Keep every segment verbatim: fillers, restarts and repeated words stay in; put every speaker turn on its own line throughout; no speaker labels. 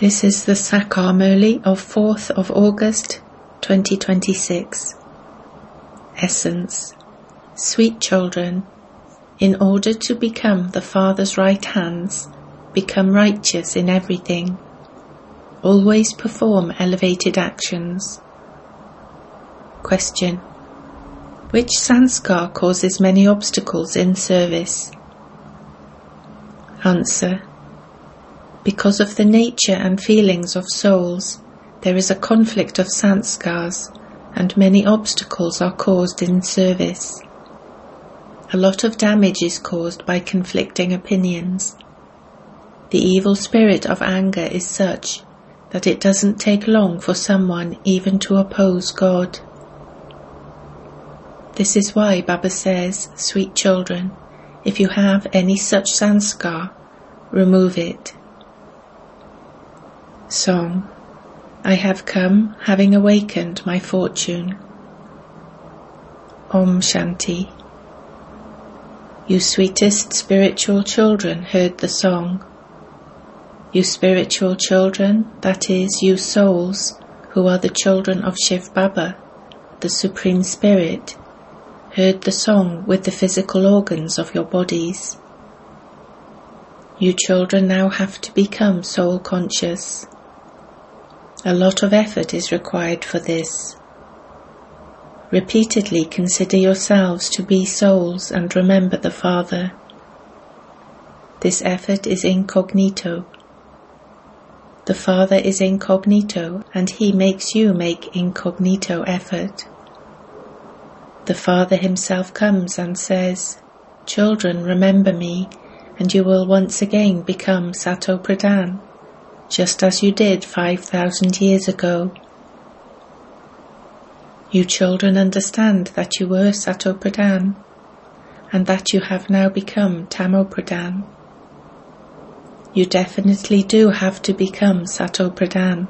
This is the Sakar Murli of fourth of August twenty twenty-six. Essence. Sweet children, in order to become the Father's right hands, become righteous in everything. Always perform elevated actions. Question. Which sanskar causes many obstacles in service? Answer. Because of the nature and feelings of souls, there is a conflict of sanskars, and many obstacles are caused in service. A lot of damage is caused by conflicting opinions. The evil spirit of anger is such that it doesn't take long for someone even to oppose God. This is why Baba says, sweet children, if you have any such sanskar, remove it. Song. I have come, having awakened my fortune. Om Shanti. You sweetest spiritual children heard the song. You spiritual children, that is, you souls, who are the children of Shiv Baba, the Supreme Spirit, heard the song with the physical organs of your bodies. You children now have to become soul conscious. A lot of effort is required for this. Repeatedly consider yourselves to be souls and remember the Father. This effort is incognito. The Father is incognito, and He makes you make incognito effort. The Father Himself comes and says, children, remember me, and you will once again become Sato Pradhan, just as you did five thousand years ago. You children understand that you were Sato Pradhan, and that you have now become Tamo Pradhan. You definitely do have to become Sato Pradhan.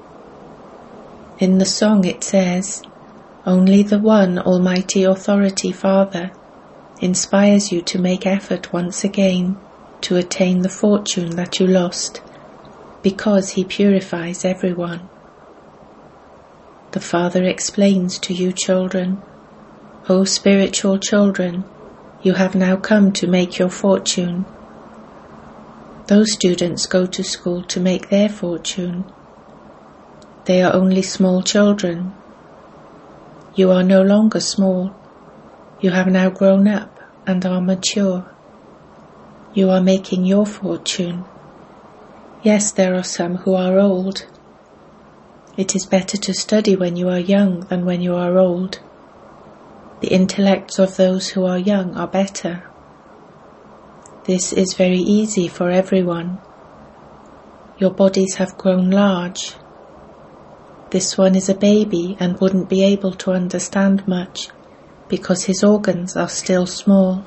In the song it says, only the one Almighty Authority Father inspires you to make effort once again to attain the fortune that you lost, because He purifies everyone. The Father explains to you children, O spiritual children, you have now come to make your fortune. Those students go to school to make their fortune. They are only small children. You are no longer small. You have now grown up and are mature. You are making your fortune. Yes, there are some who are old. It is better to study when you are young than when you are old. The intellects of those who are young are better. This is very easy for everyone. Your bodies have grown large. This one is a baby and wouldn't be able to understand much because his organs are still small.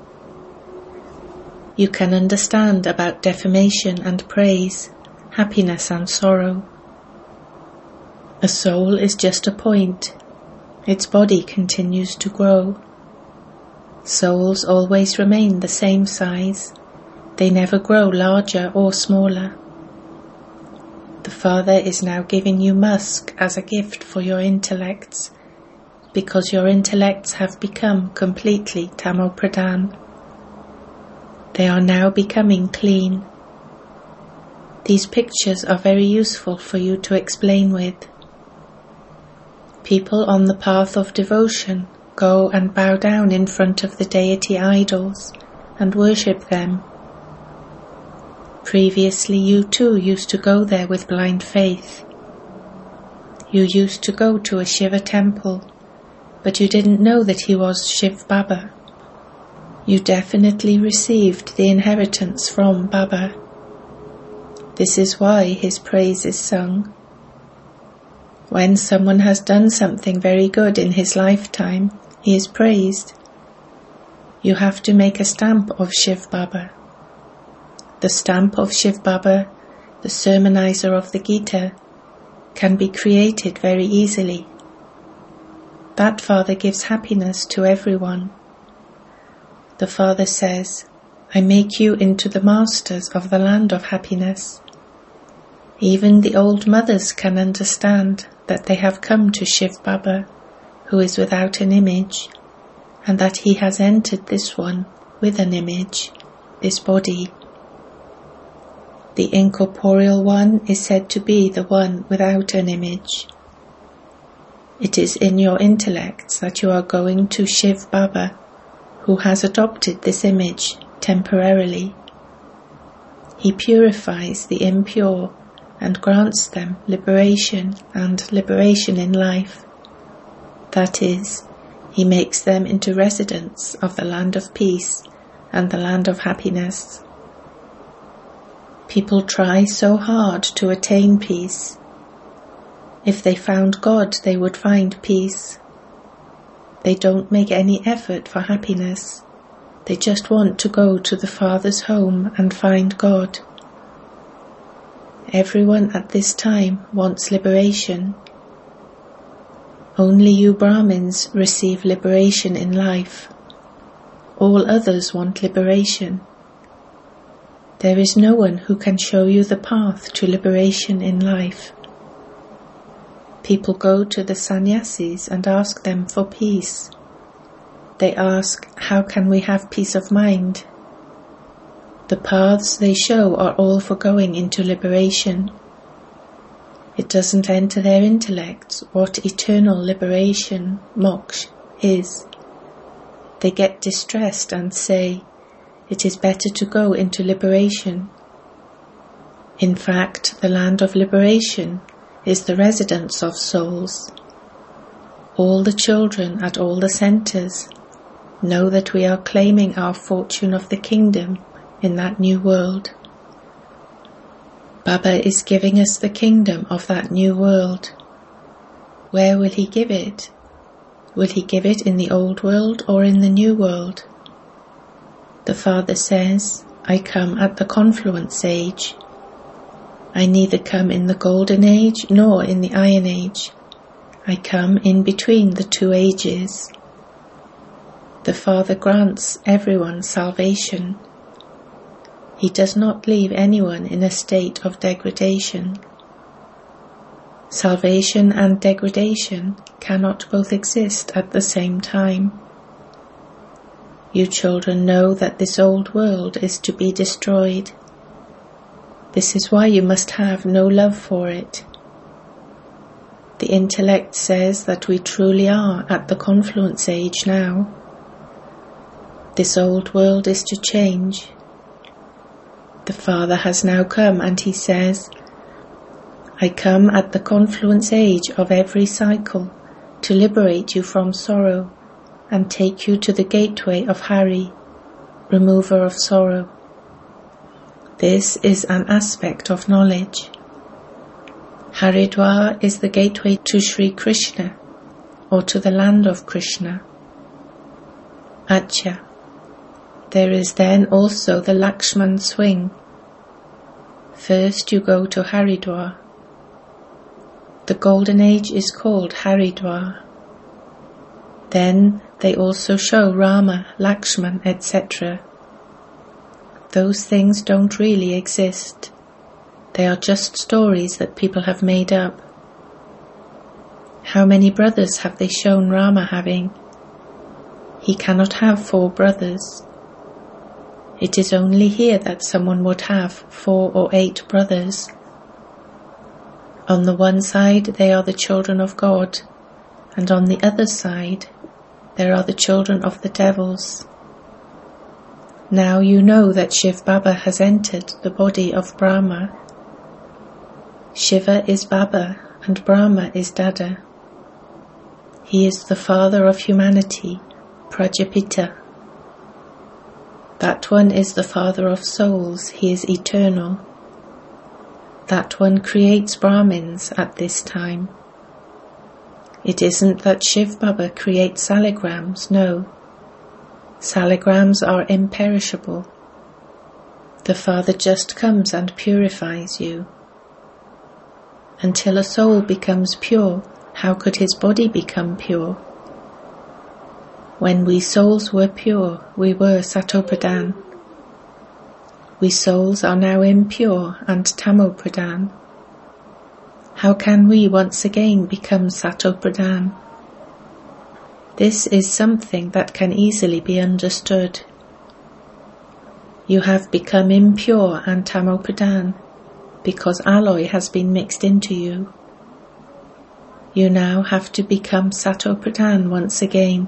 You can understand about defamation and praise, happiness and sorrow. A soul is just a point. Its body continues to grow. Souls always remain the same size. They never grow larger or smaller. The Father is now giving you musk as a gift for your intellects, because your intellects have become completely Tamo Pradhan. They are now becoming clean. These pictures are very useful for you to explain with. People on the path of devotion go and bow down in front of the deity idols and worship them. Previously you too used to go there with blind faith. You used to go to a Shiva temple, but you didn't know that he was Shiv Baba. You definitely received the inheritance from Baba. This is why his praise is sung. When someone has done something very good in his lifetime, he is praised. You have to make a stamp of Shiv Baba. The stamp of Shiv Baba, the sermonizer of the Gita, can be created very easily. That Father gives happiness to everyone. The Father says, I make you into the masters of the land of happiness. Even the old mothers can understand that they have come to Shiv Baba, who is without an image, and that he has entered this one with an image, this body. The incorporeal one is said to be the one without an image. It is in your intellects that you are going to Shiv Baba, who has adopted this image temporarily. He purifies the impure and grants them liberation and liberation in life. That is, he makes them into residents of the land of peace and the land of happiness. People try so hard to attain peace. If they found God, they would find peace. They don't make any effort for happiness. They just want to go to the Father's home and find God. Everyone at this time wants liberation. Only you Brahmins receive liberation in life. All others want liberation. There is no one who can show you the path to liberation in life. People go to the sannyasis and ask them for peace. They ask, how can we have peace of mind? The paths they show are all for going into liberation. It doesn't enter their intellects what eternal liberation, moksha, is. They get distressed and say, it is better to go into liberation. In fact, the land of liberation is the residence of souls. All the children at all the centres know that we are claiming our fortune of the kingdom in that new world. Baba is giving us the kingdom of that new world. Where will he give it? Will he give it in the old world or in the new world? The Father says, I come at the confluence age. I neither come in the golden age nor in the iron age. I come in between the two ages. The Father grants everyone salvation. He does not leave anyone in a state of degradation. Salvation and degradation cannot both exist at the same time. You children know that this old world is to be destroyed. This is why you must have no love for it. The intellect says that we truly are at the confluence age now. This old world is to change. The Father has now come and he says, I come at the confluence age of every cycle to liberate you from sorrow and take you to the gateway of Hari, remover of sorrow. This is an aspect of knowledge. Haridwar is the gateway to Sri Krishna, or to the land of Krishna. Acha. There is then also the Lakshman swing. First you go to Haridwar. The golden age is called Haridwar. Then they also show Rama, Lakshman, et cetera. Those things don't really exist. They are just stories that people have made up. How many brothers have they shown Rama having? He cannot have four brothers. It is only here that someone would have four or eight brothers. On the one side they are the children of God, and on the other side there are the children of the devils. Now you know that Shiv Baba has entered the body of Brahma. Shiva is Baba and Brahma is Dada. He is the father of humanity, Prajapita. That one is the father of souls, he is eternal. That one creates Brahmins at this time. It isn't that Shiv Baba creates salagrams, no. Salagrams are imperishable. The Father just comes and purifies you. Until a soul becomes pure, how could his body become pure? When we souls were pure, we were Satopradhan. We souls are now impure and Tamopradhan. How can we once again become Satopradhan? This is something that can easily be understood. You have become impure and Tamopradhan because alloy has been mixed into you. You now have to become Satopradhan once again.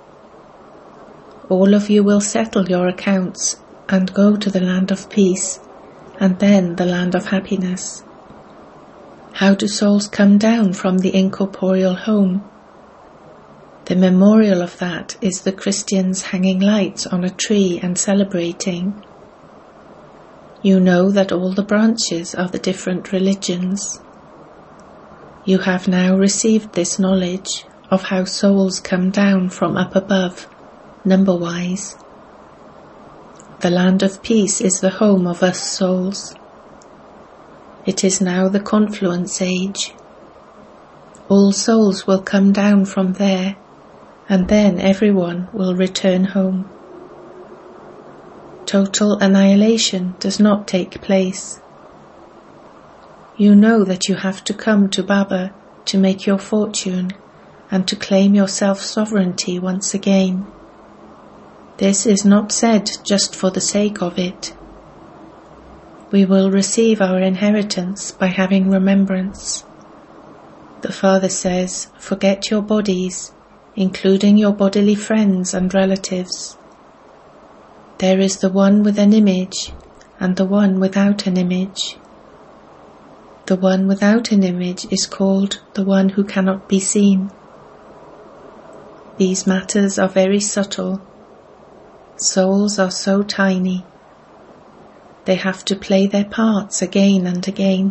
All of you will settle your accounts and go to the land of peace and then the land of happiness. How do souls come down from the incorporeal home? The memorial of that is the Christians hanging lights on a tree and celebrating. You know that all the branches are the different religions. You have now received this knowledge of how souls come down from up above, number-wise. The land of peace is the home of us souls. It is now the confluence age. All souls will come down from there, and then everyone will return home. Total annihilation does not take place. You know that you have to come to Baba to make your fortune and to claim your self-sovereignty once again. This is not said just for the sake of it. We will receive our inheritance by having remembrance. The Father says, forget your bodies, including your bodily friends and relatives. There is the one with an image and the one without an image. The one without an image is called the one who cannot be seen. These matters are very subtle. Souls are so tiny. They have to play their parts again and again.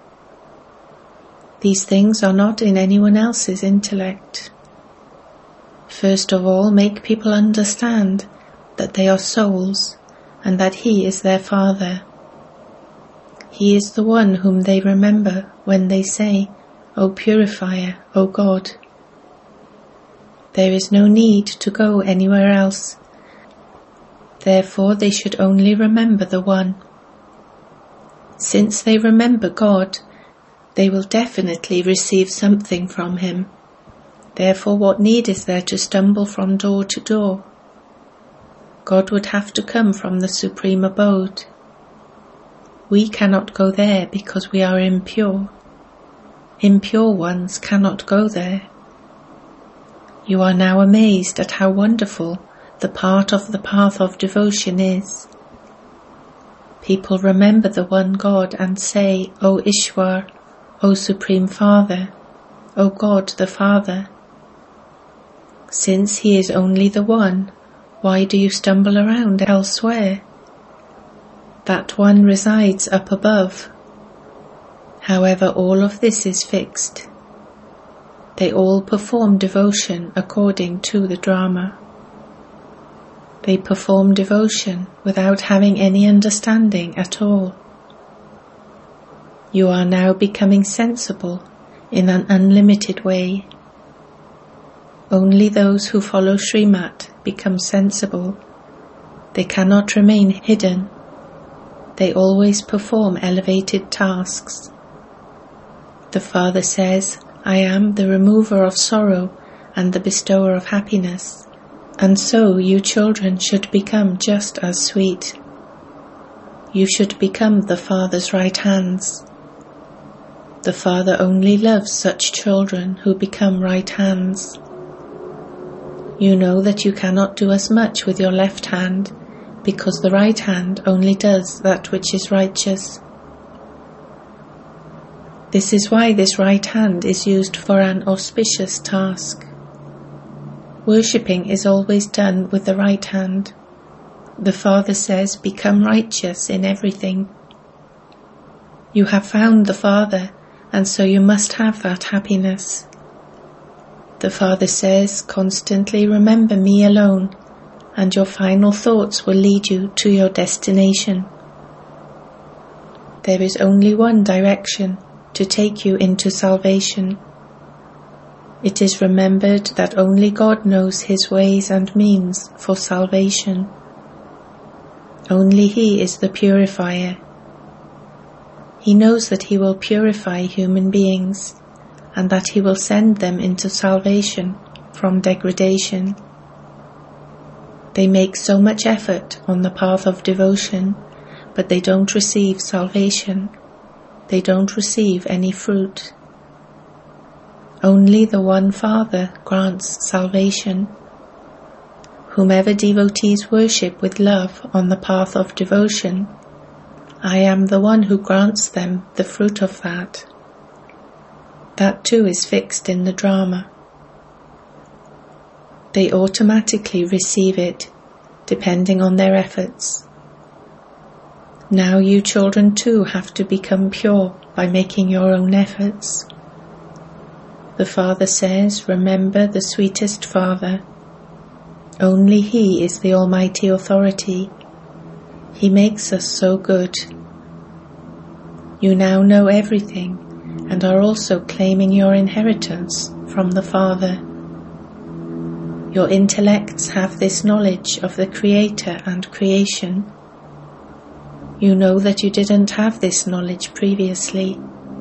These things are not in anyone else's intellect. First of all, make people understand that they are souls and that He is their Father. He is the one whom they remember when they say, O Purifier, O God. There is no need to go anywhere else. Therefore they should only remember the One. Since they remember God, they will definitely receive something from Him. Therefore what need is there to stumble from door to door? God would have to come from the Supreme Abode. We cannot go there because we are impure. Impure ones cannot go there. You are now amazed at how wonderful the part of the path of devotion is. People remember the one God and say, O Ishwar, O Supreme Father, O God the Father. Since He is only the one, why do you stumble around elsewhere? That one resides up above. However, all of this is fixed. They all perform devotion according to the drama. They perform devotion without having any understanding at all. You are now becoming sensible in an unlimited way. Only those who follow Srimat become sensible. They cannot remain hidden. They always perform elevated tasks. The Father says, I am the remover of sorrow and the bestower of happiness, and so you children should become just as sweet. You should become the Father's right hands. The Father only loves such children who become right hands. You know that you cannot do as much with your left hand, because the right hand only does that which is righteous. This is why this right hand is used for an auspicious task. Worshipping is always done with the right hand. The Father says, become righteous in everything. You have found the Father, and so you must have that happiness. The Father says, constantly remember me alone, and your final thoughts will lead you to your destination. There is only one direction to take you into salvation. It is remembered that only God knows His ways and means for salvation. Only He is the purifier. He knows that he will purify human beings and that he will send them into salvation from degradation. They make so much effort on the path of devotion, but they don't receive salvation. They don't receive any fruit. Only the one Father grants salvation. Whomever devotees worship with love on the path of devotion, I am the one who grants them the fruit of that. That too is fixed in the drama. They automatically receive it, depending on their efforts. Now you children too have to become pure by making your own efforts. The Father says, remember the sweetest Father. Only He is the Almighty Authority. He makes us so good. You now know everything and are also claiming your inheritance from the Father. Your intellects have this knowledge of the Creator and creation. You know that you didn't have this knowledge previously.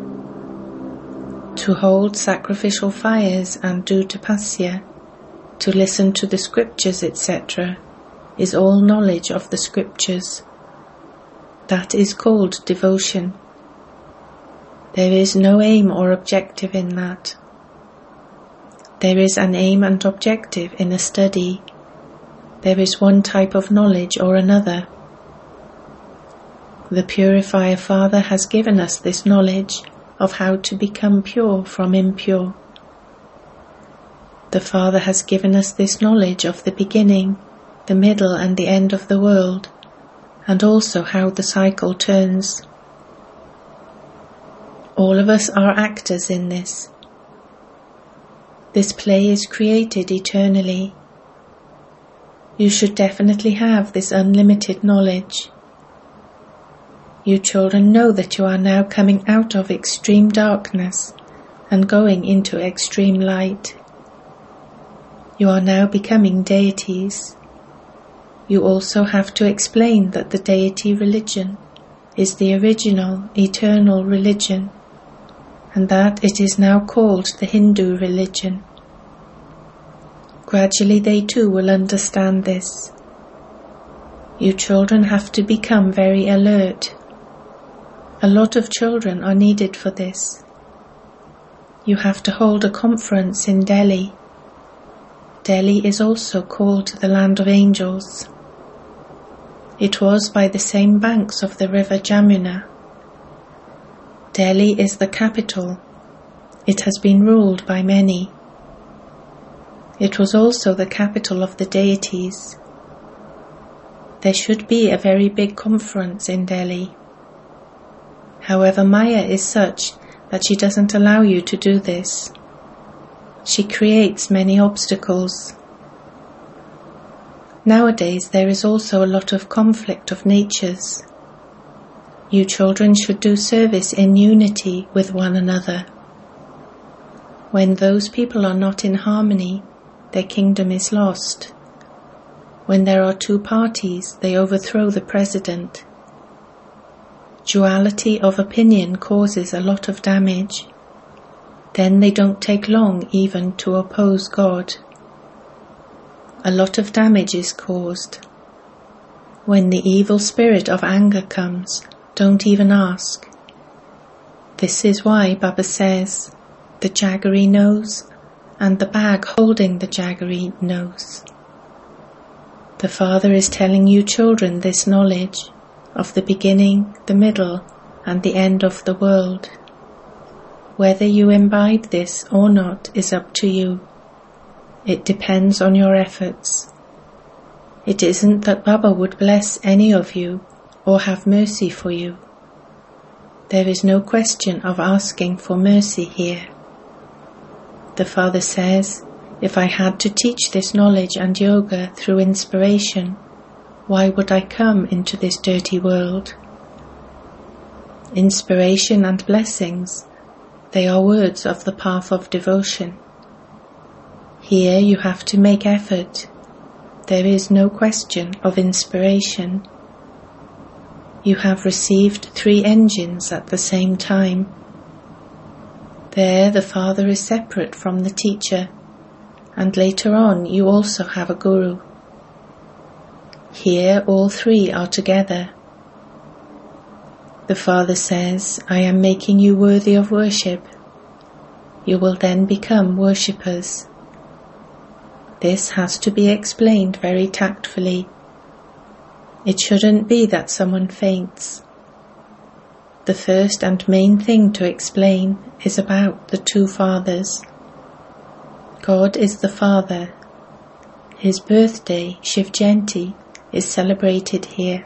To hold sacrificial fires and do tapasya, to listen to the scriptures, et cetera, is all knowledge of the scriptures. That is called devotion. There is no aim or objective in that. There is an aim and objective in a study. There is one type of knowledge or another. The Purifier Father has given us this knowledge of how to become pure from impure. The Father has given us this knowledge of the beginning, the middle and the end of the world, and also how the cycle turns. All of us are actors in this. This play is created eternally. You should definitely have this unlimited knowledge. You children know that you are now coming out of extreme darkness and going into extreme light. You are now becoming deities. You also have to explain that the deity religion is the original, eternal religion, and that it is now called the Hindu religion. Gradually they too will understand this. You children have to become very alert. A lot of children are needed for this. You have to hold a conference in Delhi. Delhi is also called the Land of Angels. It was by the same banks of the river Jamuna. Delhi is the capital. It has been ruled by many. It was also the capital of the deities. There should be a very big conference in Delhi. However, Maya is such that she doesn't allow you to do this. She creates many obstacles. Nowadays there is also a lot of conflict of natures. You children should do service in unity with one another. When those people are not in harmony, their kingdom is lost. When there are two parties, they overthrow the president. Duality of opinion causes a lot of damage. Then they don't take long even to oppose God. A lot of damage is caused. When the evil spirit of anger comes, don't even ask. This is why Baba says, the jaggery knows, and the bag holding the jaggery knows. The Father is telling you children this knowledge of the beginning, the middle, and the end of the world. Whether you imbibe this or not is up to you. It depends on your efforts. It isn't that Baba would bless any of you or have mercy for you. There is no question of asking for mercy here. The Father says, if I had to teach this knowledge and yoga through inspiration, why would I come into this dirty world? Inspiration and blessings, they are words of the path of devotion. Here you have to make effort. There is no question of inspiration. You have received three engines at the same time. There the Father is separate from the teacher, and later on you also have a guru. Here all three are together. The Father says, I am making you worthy of worship. You will then become worshippers. This has to be explained very tactfully. It shouldn't be that someone faints. The first and main thing to explain is about the two fathers. God is the Father. His birthday, Shiv Jayanti, is celebrated here.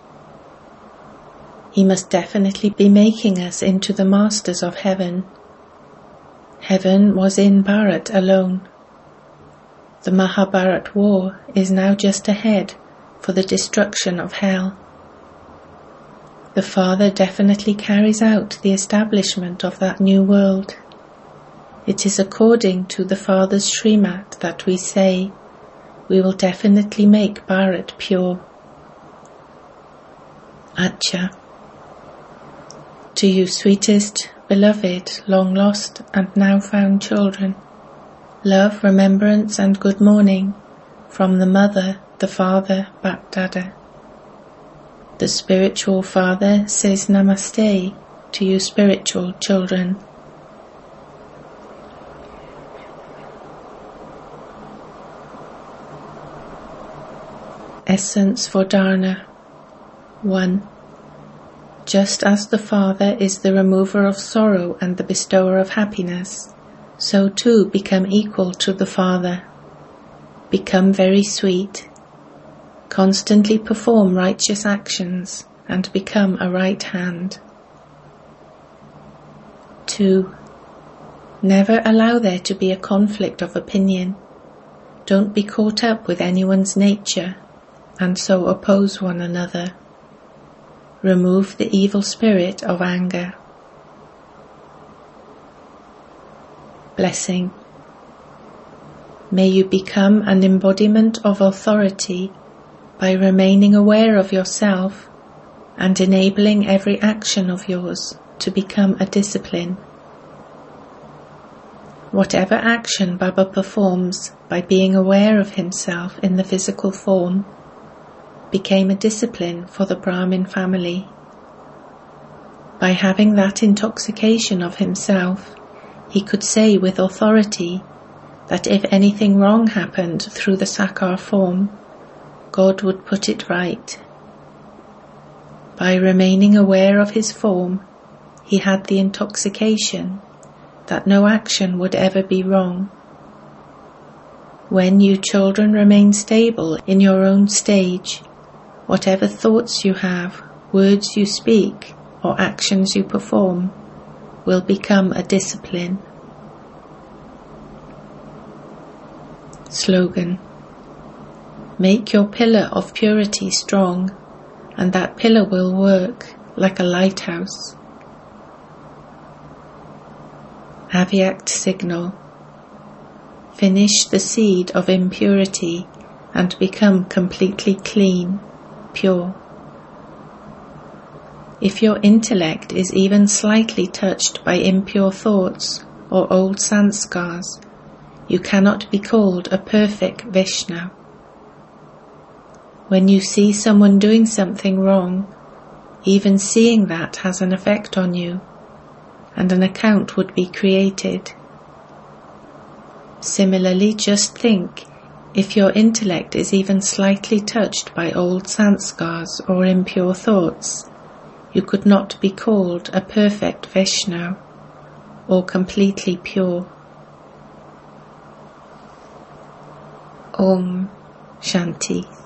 He must definitely be making us into the masters of heaven. Heaven was in Bharat alone. The Mahabharat war is now just ahead for the destruction of hell. The Father definitely carries out the establishment of that new world. It is according to the Father's Srimad that we say, we will definitely make Bharat pure. Acha. To you sweetest, beloved, long lost and now found children, love, remembrance and good morning from the Mother, the Father, Bap Dada. The spiritual Father says Namaste to you spiritual children. Essence for Dharana. one. Just as the Father is the remover of sorrow and the bestower of happiness, so too become equal to the Father. Become very sweet. Constantly perform righteous actions and become a right hand. two. Never allow there to be a conflict of opinion. Don't be caught up with anyone's nature and so oppose one another. Remove the evil spirit of anger. Blessing. May you become an embodiment of authority by remaining aware of yourself and enabling every action of yours to become a discipline. Whatever action Baba performs by being aware of himself in the physical form became a discipline for the Brahmin family. By having that intoxication of himself, he could say with authority that if anything wrong happened through the Sakar form, God would put it right. By remaining aware of his form, he had the intoxication that no action would ever be wrong. When you children remain stable in your own stage, whatever thoughts you have, words you speak, or actions you perform will become a discipline. Slogan. Make your pillar of purity strong, and that pillar will work like a lighthouse. Avyakt signal. Finish the seed of impurity and become completely clean, pure. If your intellect is even slightly touched by impure thoughts or old sanskars, you cannot be called a perfect Vaishnava. When you see someone doing something wrong, even seeing that has an effect on you, and an account would be created. Similarly, just think, if your intellect is even slightly touched by old sanskars or impure thoughts, you could not be called a perfect Vaishnava or completely pure. Om Shanti.